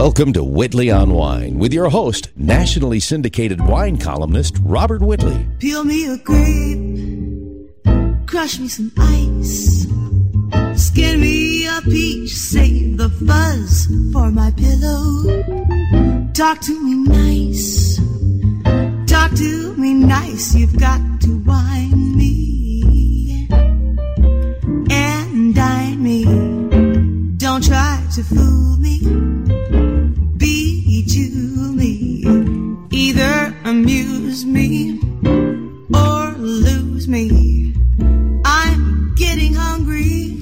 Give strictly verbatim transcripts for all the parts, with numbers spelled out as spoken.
Welcome to Whitley on Wine with your host, nationally syndicated wine columnist Robert Whitley. Peel me a grape, crush me some ice, skin me a peach, save the fuzz for my pillow. Talk to me nice, talk to me nice, you've got to wine me and dine me. Don't try to fool me, bejewel me, either amuse me or lose me. I'm getting hungry,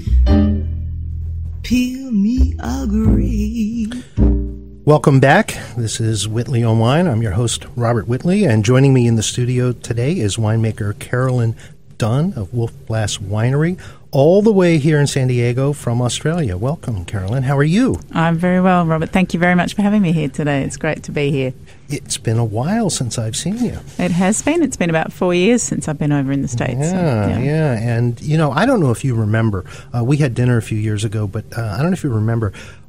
peel me a grape. Welcome back. This is Whitley on Wine. I'm your host, Robert Whitley, and joining me in the studio today is winemaker Carolyn Dunn of Wolf Blass Winery, all the way here in San Diego from Australia. Welcome, Carolyn. How are you? I'm very well, Robert. Thank you very much for having me here today. It's great to be here. It's been a while since I've seen you. It has been. It's been about four years since I've been over in the States. Yeah, so, yeah. yeah. And, you know, I don't know if you remember. Uh, we had dinner a few years ago, but uh, I don't know if you remember.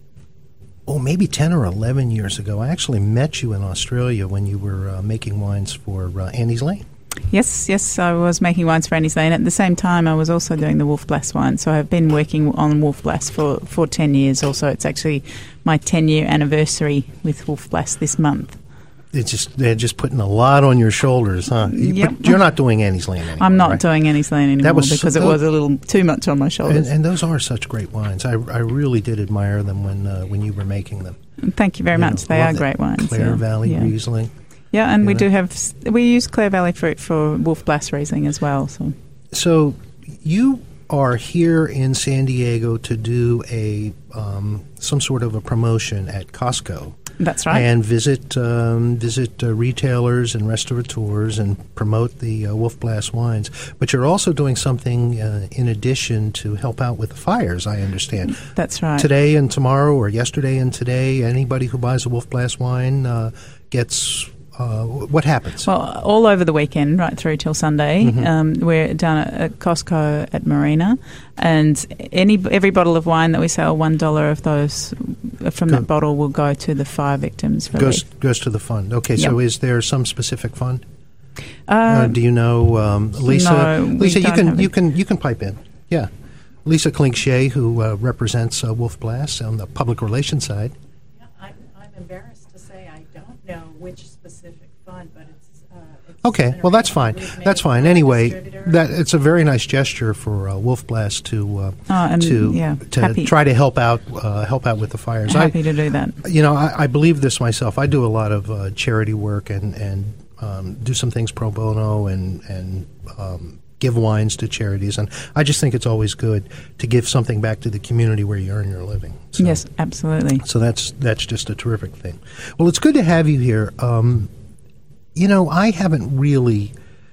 Oh, maybe ten or eleven years ago, I actually met you in Australia when you were uh, making wines for uh, Annie's Lane. Yes, yes, I was making wines for Annie's Lane. At the same time, I was also doing the Wolf Blass wine. So I've been working on Wolf Blass for, for ten years also. It's actually my ten-year anniversary with Wolf Blass this month. It's just they're just putting a lot on your shoulders, huh? You, Yep. But you're not doing Annie's Lane anymore. I'm not right? doing Annie's Lane anymore That was because so, it was a little too much on my shoulders. And, and those are such great wines. I, I really did admire them when uh, when you were making them. Thank you very You much. know, They love are that great wines. Clare yeah. Valley yeah. Riesling. Yeah, and you we know? do have, we use Clare Valley fruit for Wolf Blass Riesling as well. So, So you are here in San Diego to do a um, some sort of a promotion at Costco. That's right. And visit um, visit uh, retailers and restaurateurs and promote the uh, Wolf Blass wines. But you're also doing something uh, in addition to help out with the fires, I understand. That's right. Today and tomorrow, or yesterday and today, anybody who buys a Wolf Blass wine uh, gets... Uh, what happens? Well, all over the weekend, right through till Sunday, Mm-hmm. um, we're down at, at Costco at Marina, and any every bottle of wine that we sell, one dollar of those from Go- that bottle will go to the fire victims relief. goes goes to the fund. Okay, so Yep. is there some specific fund? Uh, Uh, do you know, um, Lisa? no, we Lisa, you don't can have you it. can you can pipe in. Yeah, Lisa Klingshay, who uh, represents uh, Wolf Blass on the public relations side. Yeah, I'm, I'm embarrassed to say I don't know which specific fund, but it's. Uh, it's Okay, well that's fine. That's fine. Anyway, that that it's a very nice gesture for uh, Wolf Blass to uh, Oh, and, to yeah, to happy. try to help out uh, help out with the fires. Happy I, to do that. You know, I, I believe this myself. I do a lot of uh, charity work and and um, do some things pro bono and and um, give wines to charities, and I just think it's always good to give something back to the community where you earn your living. So, Yes, absolutely. So that's that's just a terrific thing. Well, it's good to have you here. Um, you know, I haven't really,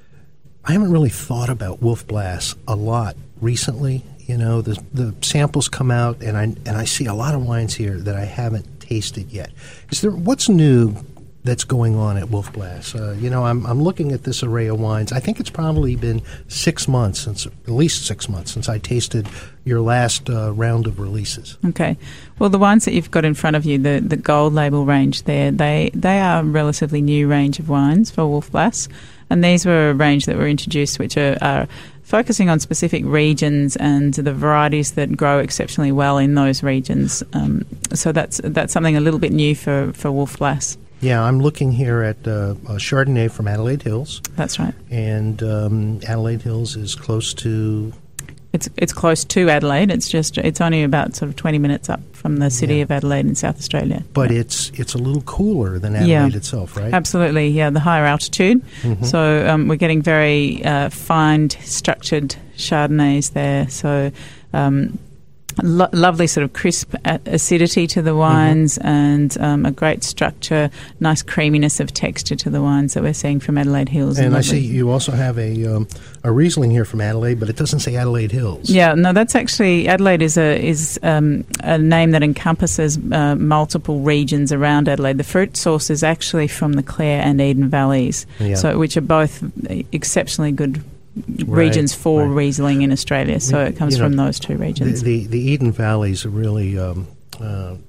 I haven't really thought about Wolf Blass a lot recently. You know, the the samples come out, and I and I see a lot of wines here that I haven't tasted yet. Is there what's new that's going on at Wolf Blass? Uh, you know, I'm I'm looking at this array of wines. I think it's probably been six months since, at least six months since I tasted your last uh, round of releases. Okay. Well, the ones that you've got in front of you, the, the gold label range there, they, they are a relatively new range of wines for Wolf Blass. And these were a range that were introduced which are, are focusing on specific regions and the varieties that grow exceptionally well in those regions. Um, so that's that's something a little bit new for, for Wolf Blass. Yeah, I'm looking here at uh, a Chardonnay from Adelaide Hills. That's right. And um, Adelaide Hills is close to... It's it's close to Adelaide. It's just it's only about sort of twenty minutes up from the city Yeah. of Adelaide in South Australia. But Yeah. it's it's a little cooler than Adelaide Yeah. itself, right? Absolutely, yeah, the higher altitude. Mhm. So um, we're getting very uh, fine, structured Chardonnays there. So um, lo- lovely sort of crisp a- acidity to the wines and um, a great structure, nice creaminess of texture to the wines that we're seeing from Adelaide Hills. And I lovely- see you also have a um, a Riesling here from Adelaide, but it doesn't say Adelaide Hills. Yeah, no, that's actually Adelaide is a is um, a name that encompasses uh, multiple regions around Adelaide. The fruit source is actually from the Clare and Eden valleys, Yeah. so which are both exceptionally good Right, regions for right. Riesling in Australia. So it comes You know, from those two The, regions. the the Eden Valleys are really um, uh,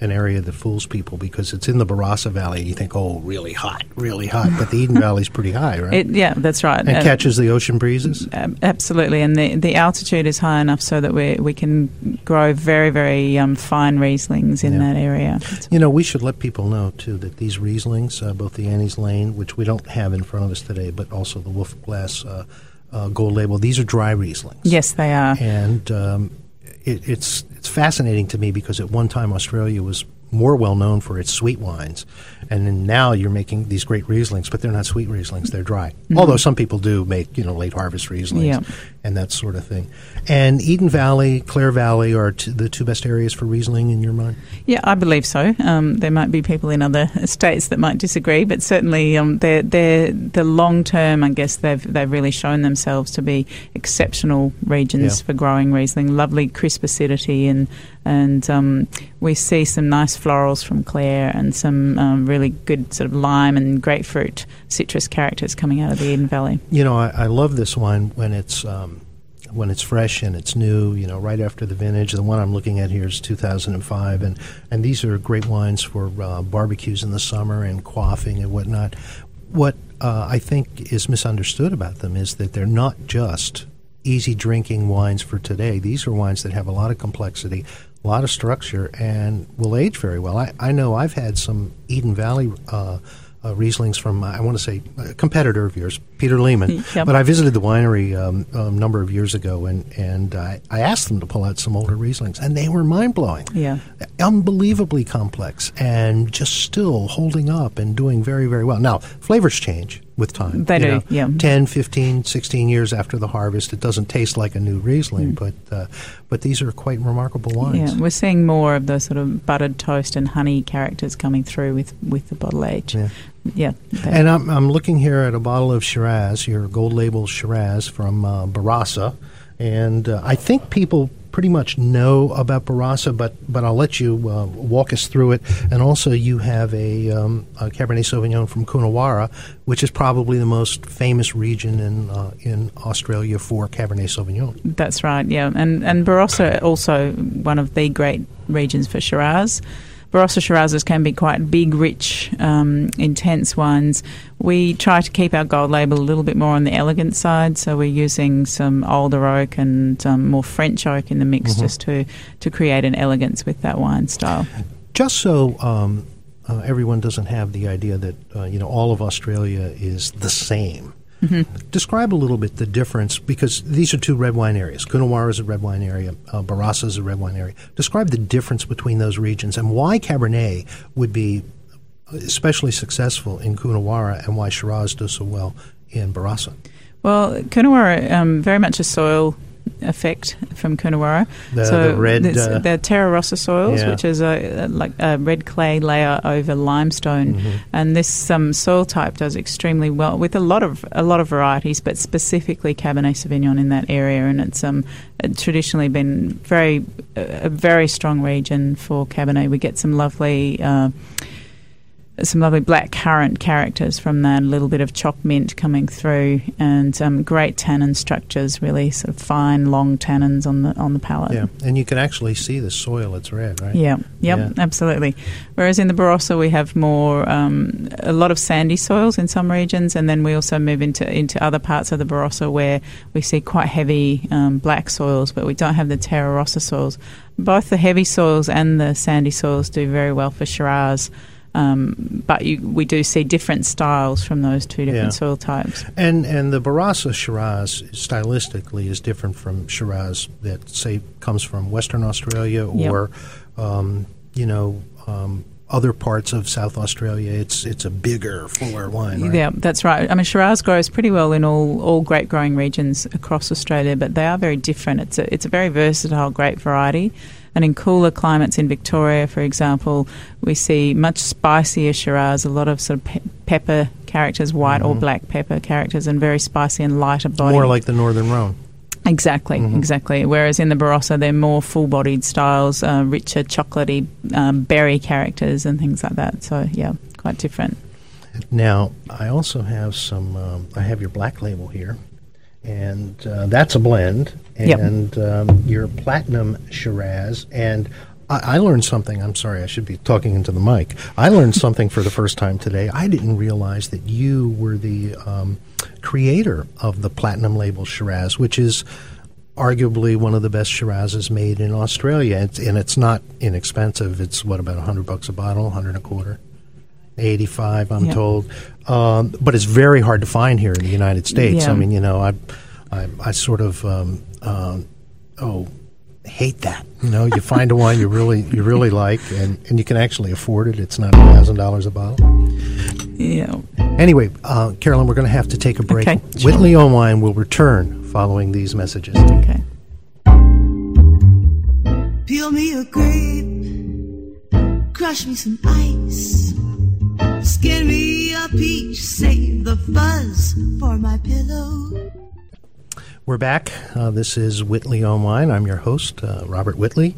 an area that fools people because it's in the Barossa Valley. And you think, oh, really hot, really hot. But the Eden Valley's pretty high, right? It, yeah, that's right. And uh, catches the ocean breezes? Um, absolutely. And the, the altitude is high enough so that we we can grow very, very um, fine Rieslings in Yeah. that area. You know, we should let people know, too, that these Rieslings, uh, both the Annie's Lane, which we don't have in front of us today, but also the Wolf Glass uh, uh, Gold Label, these are dry Rieslings. Yes, they are. And um, it, it's it's fascinating to me because at one time Australia was more well known for its sweet wines, and then now you're making these great Rieslings, but they're not sweet Rieslings; they're dry. Mm-hmm. Although some people do make, you know, late harvest Rieslings Yeah. and that sort of thing. And Eden Valley, Clare Valley are t- the two best areas for Riesling in your mind? Yeah, I believe so. Um, there might be people in other states that might disagree, but certainly um, they're, they're, the long term, I guess, they've they've really shown themselves to be exceptional regions Yeah. for growing Riesling. Lovely crisp acidity, and and um, we see some nice florals from Clare and some um, really good sort of lime and grapefruit citrus characters coming out of the Eden Valley. You know, I, I love this wine when it's um, when it's fresh and it's new, you know, right after the vintage. The one I'm looking at here is two thousand five, and, and these are great wines for uh, barbecues in the summer and quaffing and whatnot. What uh, I think is misunderstood about them is that they're not just easy drinking wines for today. These are wines that have a lot of complexity, a lot of structure, and will age very well. I, I know I've had some Eden Valley uh, uh, Rieslings from, uh, I want to say, a competitor of yours, Peter Lehman. Yep. But I visited the winery um, a number of years ago, and, and I, I asked them to pull out some older Rieslings, and they were mind-blowing. Yeah. Unbelievably complex, and just still holding up and doing very, very well. Now, flavors change with time. They you do, know, yeah. ten, fifteen, sixteen years after the harvest, it doesn't taste like a new Riesling, Mm. but uh, but these are quite remarkable wines. Yeah, we're seeing more of the sort of buttered toast and honey characters coming through with, with the bottle age. Yeah. Yeah. they- And I'm, I'm looking here at a bottle of Shiraz, your gold label Shiraz from uh, Barossa, and uh, I think people pretty much know about Barossa, but but I'll let you uh, walk us through it. And also, you have a, um, a Cabernet Sauvignon from Coonawarra, which is probably the most famous region in uh, in Australia for Cabernet Sauvignon. That's right, yeah. And and Barossa also one of the great regions for Shiraz. Barossa Shirazes can be quite big, rich, um, intense wines. We try to keep our gold label a little bit more on the elegant side, so we're using some older oak and um, more French oak in the mix Mm-hmm. just to, to create an elegance with that wine style. Just so um, uh, everyone doesn't have the idea that uh, you know all of Australia is the same. Mm-hmm. Describe a little bit the difference, because these are two red wine areas. Coonawarra is a red wine area. Uh, Barossa is a red wine area. Describe the difference between those regions and why Cabernet would be especially successful in Coonawarra and why Shiraz does so well in Barossa. Well, Coonawarra, um, very much a soil effect from Coonawarra. The- so the red, there's- uh, they're Terra Rossa soils, yeah. which is a, a like a red clay layer over limestone, Mm-hmm. and this um, soil type does extremely well with a lot of a lot of varieties, but specifically Cabernet Sauvignon in that area, and it's um traditionally been very a very strong region for Cabernet. We get some lovely. Uh, Some lovely black currant characters from that, a little bit of chopped mint coming through, and um, great tannin structures, really sort of fine, long tannins on the on the palate. Yeah, and you can actually see the soil; it's red, right? Yeah, yep, Yeah. absolutely. Whereas in the Barossa, we have more, um, a lot of sandy soils in some regions, and then we also move into, into other parts of the Barossa where we see quite heavy um, black soils, but we don't have the Terra Rossa soils. Both the heavy soils and the sandy soils do very well for Shiraz. Um, but you, we do see different styles from those two different Yeah. soil types. And and the Barossa Shiraz stylistically is different from Shiraz that, say, comes from Western Australia or, um, you know, um, other parts of South Australia. It's it's a bigger, fuller wine, right? Yeah, that's right. I mean, Shiraz grows pretty well in all, all grape growing regions across Australia, but they are very different. It's a it's a very versatile grape variety. And in cooler climates in Victoria, for example, we see much spicier Shiraz, a lot of sort of pe- pepper characters, white or black pepper characters, and very spicy and lighter body. More like the Northern Rhone. Exactly, Mm-hmm. exactly. Whereas in the Barossa, they're more full-bodied styles, uh, richer, chocolatey um, berry characters and things like that. So, yeah, quite different. Now, I also have some, um, I have your black label here, and uh, that's a blend, Yep. and um, your Platinum Shiraz, and I, I learned something. I'm sorry, I should be talking into the mic. I learned something for the first time today. I didn't realize that you were the um, creator of the Platinum Label Shiraz, which is arguably one of the best Shirazes made in Australia. It's, and it's not inexpensive. It's, what, about one hundred bucks a bottle, one hundred and a quarter? eighty-five, I'm yep. told. Um, but it's very hard to find here in the United States. Yeah. I mean, you know, I, I, I sort of, um, uh, oh, hate that. You know, you find a wine you really you really like, and, and you can actually afford it. It's not a thousand dollars a bottle. Yeah. Anyway, uh, Carolyn, we're going to have to take a break. Okay, sure. Whitley On Wine will return following these messages. Okay. Peel me a grape, crush me some ice, skin me a peach, save the fuzz for my pillow. We're back. Uh, this is Whitley On Wine. I'm your host, uh, Robert Whitley,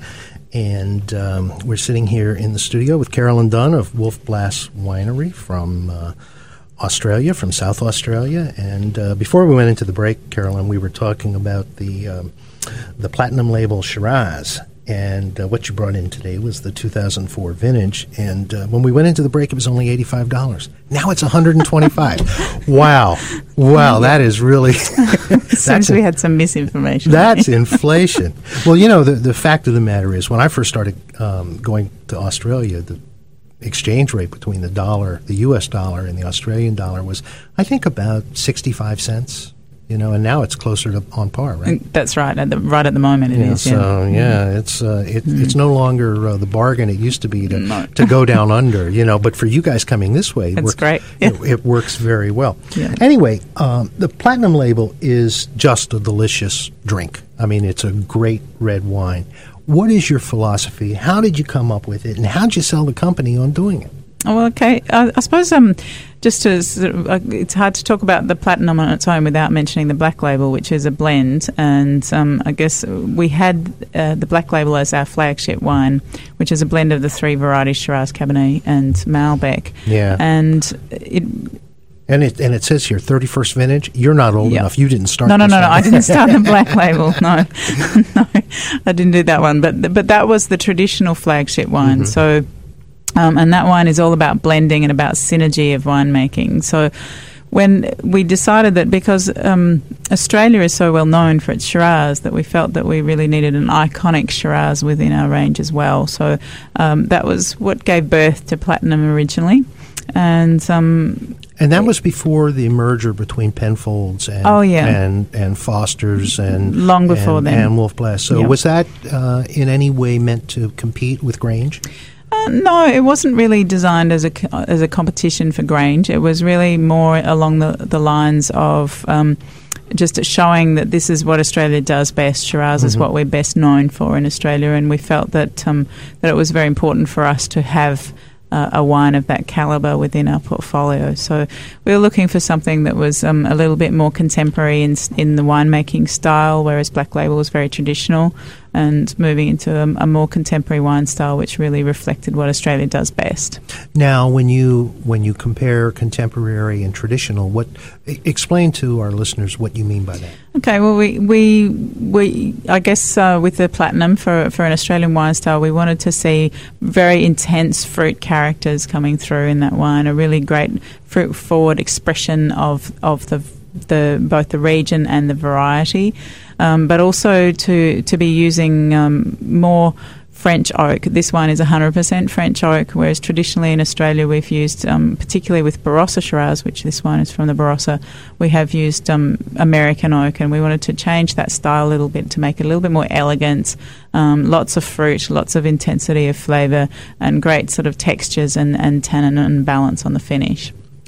and um, we're sitting here in the studio with Carolyn Dunn of Wolf Blass Winery from uh, Australia, from South Australia. And uh, before we went into the break, Carolyn, we were talking about the um, the Platinum Label Shiraz. And uh, what you brought in today was the two thousand four vintage. And uh, when we went into the break, it was only eighty-five dollars. Now it's one hundred twenty-five dollars. Wow. Wow, that is really... Seems we had some misinformation. That's inflation. Well, you know, the, the fact of the matter is, when I first started um, going to Australia, the exchange rate between the dollar, the U S dollar, and the Australian dollar was, I think, about sixty-five cents. You know, and now it's closer to on par, right? That's right. At the, right at the moment, it yeah, is. So yeah, yeah, it's uh, it, mm. it's no longer uh, the bargain it used to be to no. to go down under. You know, but for you guys coming this way, it That's works, great. Yeah. It, it works very well. Yeah. Anyway, um, the Platinum Label is just a delicious drink. I mean, it's a great red wine. What is your philosophy? How did you come up with it, and how did you sell the company on doing it? Oh, well, okay. I, I suppose um, just to sort of, uh, it's hard to talk about the Platinum on its own without mentioning the Black Label, which is a blend. And um, I guess we had uh, the Black Label as our flagship wine, which is a blend of the three varieties, Shiraz, Cabernet, and Malbec. Yeah. And it... And it and it says here, thirty-first vintage. You're not old Yep. enough. You didn't start. No, no, this no, no. one. I didn't start the Black Label. No, no, I didn't do that one. But but that was the traditional flagship wine. Mm-hmm. So, um, and that wine is all about blending and about synergy of winemaking. So, when we decided that because um, Australia is so well known for its Shiraz, that we felt that we really needed an iconic Shiraz within our range as well. So um, that was what gave birth to Platinum originally, and. Um, And that was before the merger between Penfolds and oh, yeah. and, and Foster's and long before and, then and Wolf Blass. So yep. was that uh, in any way meant to compete with Grange? Uh, no, it wasn't really designed as a as a competition for Grange. It was really more along the the lines of um, just showing that this is what Australia does best. Shiraz mm-hmm. is what we're best known for in Australia, and we felt that um, that it was very important for us to have Uh, a wine of that caliber within our portfolio. So we were looking for something that was um, a little bit more contemporary in, in the winemaking style, whereas Black Label was very traditional, and moving into a, a more contemporary wine style, which really reflected what Australia does best. Now, when you when you compare contemporary and traditional, what explain to our listeners what you mean by that? Okay, well, we we, we I guess uh, with the Platinum for for an Australian wine style, we wanted to see very intense fruit characters coming through in that wine, a really great fruit forward expression of of the the both the region and the variety, um, but also to to be using um, more French oak. This wine is one hundred percent French oak, whereas traditionally in Australia we've used, um, particularly with Barossa Shiraz, which this wine is from the Barossa, we have used um, American oak, and we wanted to change that style a little bit to make it a little bit more elegant, um, lots of fruit, lots of intensity of flavour, and great sort of textures and, and tannin and balance on the finish.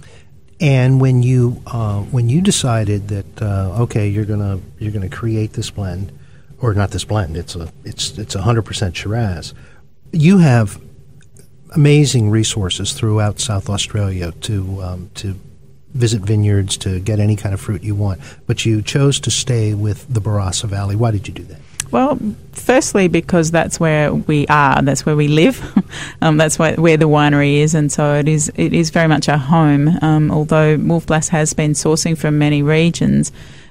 And when you uh, when you decided that uh, okay, you're gonna you're gonna create this blend, or not this blend, it's a it's it's a hundred percent Shiraz. You have amazing resources throughout South Australia to um, to visit vineyards, to get any kind of fruit you want, but you chose to stay with the Barossa Valley. Why did you do that? Well, firstly, because that's where we are, that's where we live, um, that's where, where the winery is, and so it is it is very much our home. Um, although Wolf Blass has been sourcing from many regions,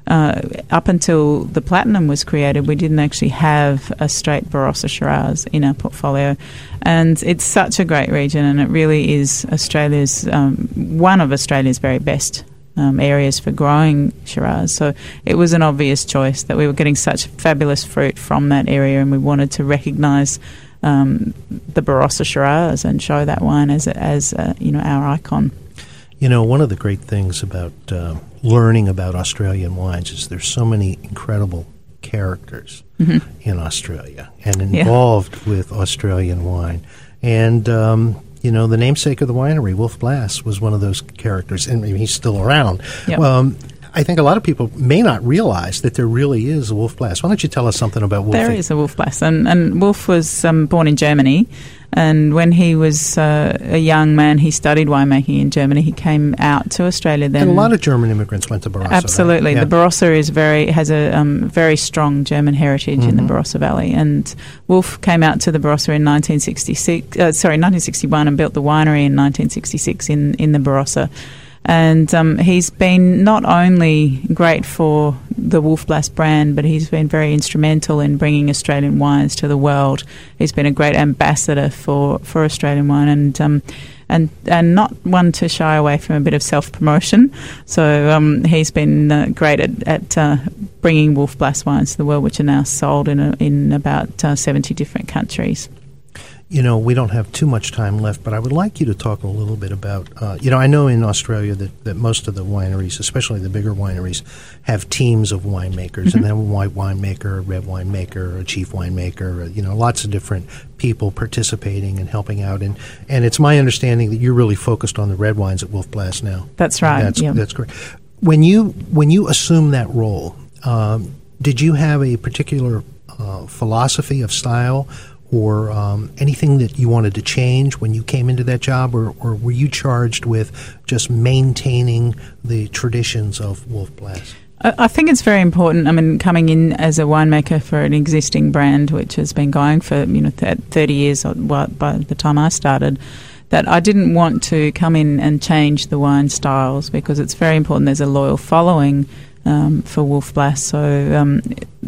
uh, up until the Platinum was created, we didn't actually have a straight Barossa Shiraz in our portfolio. And it's such a great region, and it really is Australia's um, one of Australia's very best um, areas for growing Shiraz. So it was an obvious choice that we were getting such fabulous fruit from that area, and we wanted to recognise um, the Barossa Shiraz and show that wine as a, as a, you know, our icon. You know, one of the great things about uh, learning about Australian wines is there's so many incredible characters mm-hmm. in Australia and involved yeah. with Australian wine. And, um, you know, the namesake of the winery, Wolf Blass, was one of those characters, and he's still around. Yep. Um, I think a lot of people may not realize that there really is a Wolf Blass. Why don't you tell us something about Wolf? There is a Wolf Blass, and, and Wolf was um, born in Germany, and when he was uh, a young man, he studied winemaking in Germany. He came out to Australia then. And a lot of German immigrants went to Barossa. Absolutely. Right? Yeah. The Barossa is very has a um, very strong German heritage mm-hmm. in the Barossa Valley, and Wolf came out to the Barossa in nineteen sixty-six, uh, sorry, nineteen sixty-one, and built the winery in nineteen sixty-six in, in the Barossa. And um, he's been not only great for the Wolf Blass brand, but he's been very instrumental in bringing Australian wines to the world. He's been a great ambassador for, for Australian wine, and um, and and not one to shy away from a bit of self-promotion. So um, he's been uh, great at, at uh, bringing Wolf Blass wines to the world, which are now sold in a, in about uh, seventy different countries. You know, we don't have too much time left, but I would like you to talk a little bit about, uh, you know, I know in Australia that, that most of the wineries, especially the bigger wineries, have teams of winemakers, mm-hmm. and they have a white winemaker, a red winemaker, a chief winemaker, you know, lots of different people participating and helping out. And, and it's my understanding that you're really focused on the red wines at Wolf Blass now. That's right. That's, yeah. that's great. When you, when you assume that role, um, did you have a particular uh, philosophy of style or um, anything that you wanted to change when you came into that job, or, or were you charged with just maintaining the traditions of Wolf Blass? I think it's very important. I mean, coming in as a winemaker for an existing brand, which has been going for you know thirty years by the time I started, that I didn't want to come in and change the wine styles, because it's very important. There's a loyal following um, for Wolf Blass, so um,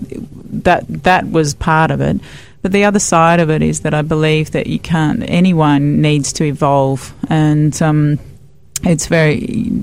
that that was part of it. But the other side of it is that I believe that you can't, anyone needs to evolve, and um, it's very,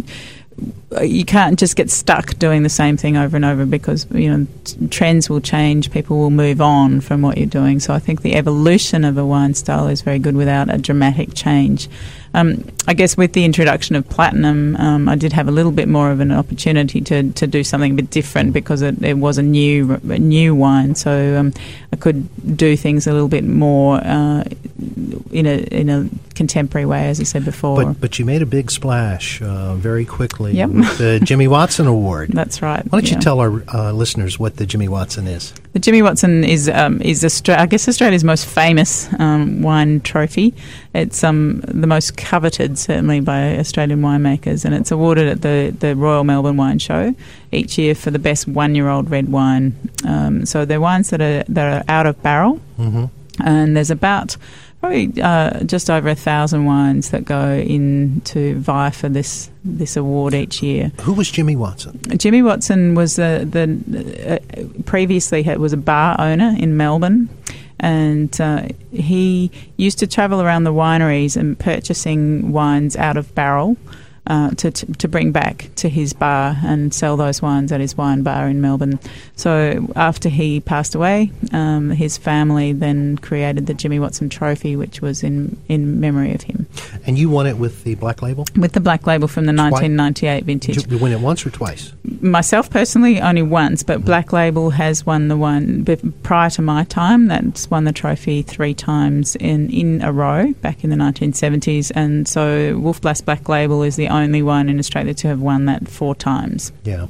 you can't just get stuck doing the same thing over and over, because, you know, t- trends will change, people will move on from what you're doing. So I think the evolution of a wine style is very good without a dramatic change. Um, I guess with the introduction of Platinum, um, I did have a little bit more of an opportunity to, to do something a bit different, because it, it was a new a new wine, so um, I could do things a little bit more uh, in a in a contemporary way, as I said before. But but you made a big splash uh, very quickly yep. with the Jimmy Watson Award. That's right. Why don't yeah. you tell our uh, listeners what the Jimmy Watson is? The Jimmy Watson is um, is Austra- I guess Australia's most famous um, wine trophy. It's um, the most coveted, certainly, by Australian winemakers, and it's awarded at the, the Royal Melbourne Wine Show each year for the best one-year-old red wine. Um, so they're wines that are that are out of barrel, mm-hmm. and there's about probably uh, just over a thousand wines that go in to vie for this this award each year. Who was Jimmy Watson? Jimmy Watson was the the uh, previously had, was a bar owner in Melbourne. And uh, he used to travel around the wineries and purchasing wines out of barrel uh, to, to to bring back to his bar and sell those wines at his wine bar in Melbourne. So after he passed away, um, his family then created the Jimmy Watson Trophy, which was in, in memory of him. And you won it with the Black Label? With the Black Label from the Twi- nineteen ninety-eight vintage. Did you win it once or twice? Myself personally, only once, but mm-hmm. Black Label has won the one prior to my time. That's won the trophy three times in, in a row back in the nineteen seventies, and so Wolf Blass Black Label is the only one in Australia to have won that four times. Yeah.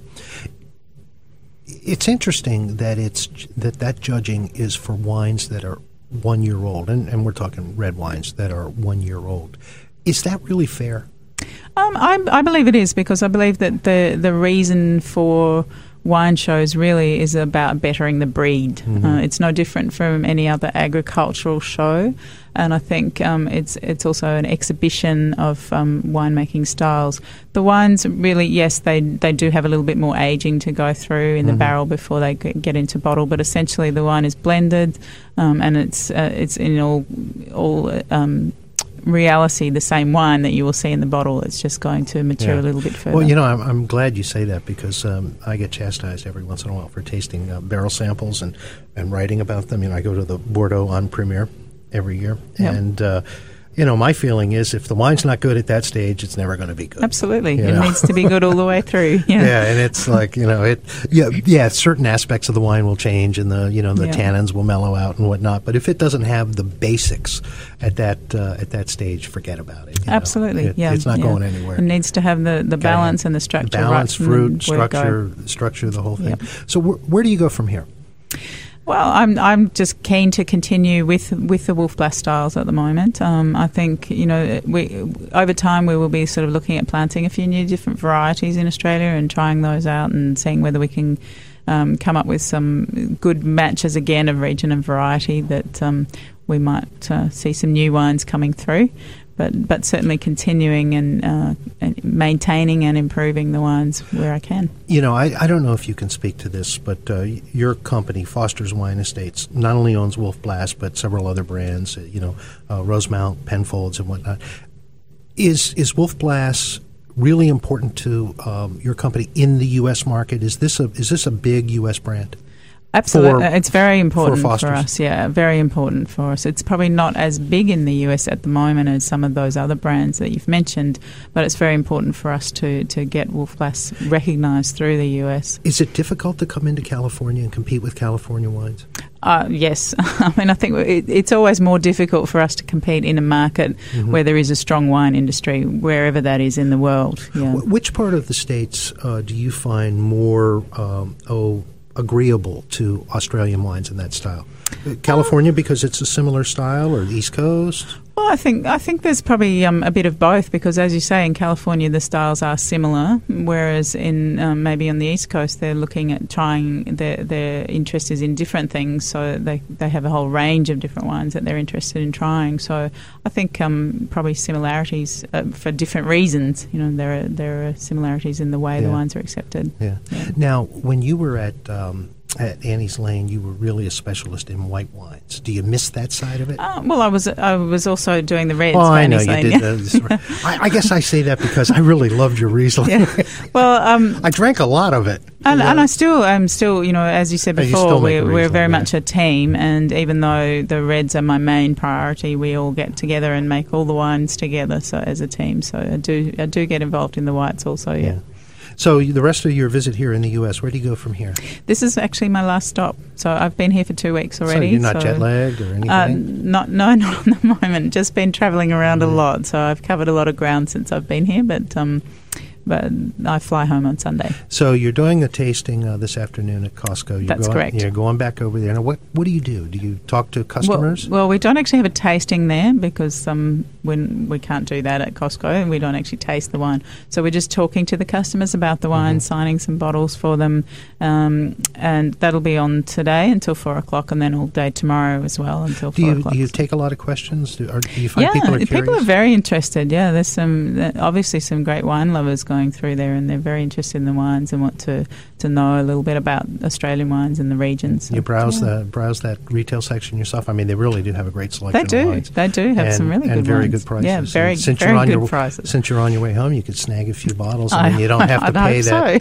It's interesting that it's that that judging is for wines that are one year old, and, and we're talking red wines that are one year old. Is that really fair? Um, I, I believe it is, because I believe that the the reason for wine shows really is about bettering the breed. Mm-hmm. Uh, it's no different from any other agricultural show, and I think um, it's it's also an exhibition of um, winemaking styles. The wines really, yes, they they do have a little bit more aging to go through in the mm-hmm. barrel before they get into bottle, but essentially the wine is blended, um, and it's uh, it's in all all. Um, reality the same wine that you will see in the bottle. It's just going to mature yeah. a little bit further. Well, you know, I'm, I'm glad you say that because um, I get chastised every once in a while for tasting uh, barrel samples and, and writing about them. You know, I go to the Bordeaux en premiere every year, yep. and uh, you know, my feeling is if the wine's not good at that stage, it's never going to be good. Absolutely, you it know? needs to be good all the way through. Yeah. yeah, and it's like you know, it yeah, yeah. Certain aspects of the wine will change, and the you know the yeah. tannins will mellow out and whatnot. But if it doesn't have the basics at that uh, at that stage, forget about it. Absolutely, it, yeah, it's not yeah. going anywhere. It needs to have the, the balance and the structure, balance, right fruit, structure, structure, the whole thing. Yep. So wh- where do you go from here? Well, I'm I'm just keen to continue with with the Wolf Blass styles at the moment. Um, I think you know we over time we will be sort of looking at planting a few new different varieties in Australia and trying those out and seeing whether we can um, come up with some good matches again of region and variety that um, we might uh, see some new wines coming through. But but certainly continuing and, uh, and maintaining and improving the wines where I can. You know, I, I don't know if you can speak to this, but uh, your company, Foster's Wine Estates, not only owns Wolf Blass, but several other brands, uh, you know, uh, Rosemount, Penfolds, and whatnot. Is, is Wolf Blass really important to um, your company in the U S market? Is this a, is this a big U S brand? Absolutely. For, it's very important for, for us, yeah, very important for us. It's probably not as big in the U S at the moment as some of those other brands that you've mentioned, but it's very important for us to, to get Wolf Blass recognised through the U S. Is it difficult to come into California and compete with California wines? Uh, yes. I mean, I think it, it's always more difficult for us to compete in a market mm-hmm. where there is a strong wine industry, wherever that is in the world. Yeah. Which part of the States uh, do you find more, um, oh, agreeable to Australian wines in that style? California because it's a similar style, or the East Coast? Well, I think I think there's probably um, a bit of both because, as you say, in California the styles are similar, whereas in um, maybe on the East Coast they're looking at trying their their interest is in different things, so they they have a whole range of different wines that they're interested in trying. So I think um, probably similarities uh, for different reasons. You know, there are there are similarities in the way yeah. the wines are accepted. Yeah. yeah. Now, when you were at um, at Annie's Lane, you were really a specialist in white wines. Do you miss that side of it? Uh, well, I was I was also doing the reds. Oh, I know Annie's you Lane, did. yeah. The, I, I guess I say that because I really loved your Riesling. Yeah. Well, um, I drank a lot of it, and, yeah. and I still am still, you know, as you said Oh, you before, still make we're, a we're Riesling, very yeah. much a team. And even though the reds are my main priority, we all get together and make all the wines together. So as a team, so I do I do get involved in the whites also. Yeah. yeah. So the rest of your visit here in the U S, where do you go from here? This is actually my last stop. So I've been here for two weeks already. So you're not so, jet lagged or anything? Uh, not, no, not at the moment. Just been travelling around mm. a lot. So I've covered a lot of ground since I've been here, but um, but I fly home on Sunday. So you're doing a tasting uh, this afternoon at Costco. You're That's going, correct. You're going back over there. Now, what what do you do? Do you talk to customers? Well, well, we don't actually have a tasting there because um, when we can't do that at Costco, and we don't actually taste the wine. So we're just talking to the customers about the wine, mm-hmm. signing some bottles for them, um, and that'll be on today until four o'clock, and then all day tomorrow as well until do four you, o'clock. Do you take a lot of questions? Do, or do you find yeah, people are curious? people are very interested. Yeah, there's some obviously some great wine lovers going through there, and they're very interested in the wines and want to, to know a little bit about Australian wines and the regions. So, you browse yeah. the browse that retail section yourself. I mean, they really do have a great selection. They do. Of wines. They do have and, some really and good very wines. good prices. Yeah, very, and since very you're on good your, prices. Since you're on your way home, you could snag a few bottles. I mean, I, you don't have to pay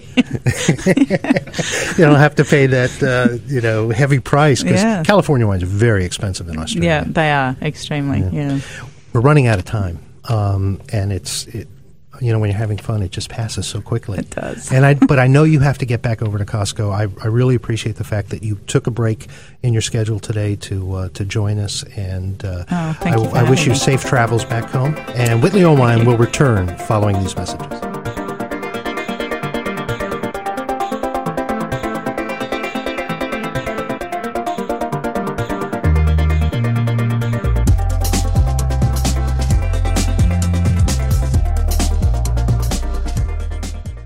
that. So. You don't have to pay that uh, you know heavy price because yeah. California wines are very expensive in Australia. Yeah, they are extremely. Yeah, yeah. We're running out of time, um, and it's it. You know, when you're having fun, it just passes so quickly. It does. And I, but I know you have to get back over to Costco. I, I really appreciate the fact that you took a break in your schedule today to uh, to join us. And uh, oh, thank I, you for I wish having you me. safe travels back home. And Whitley O Wine will return following these messages.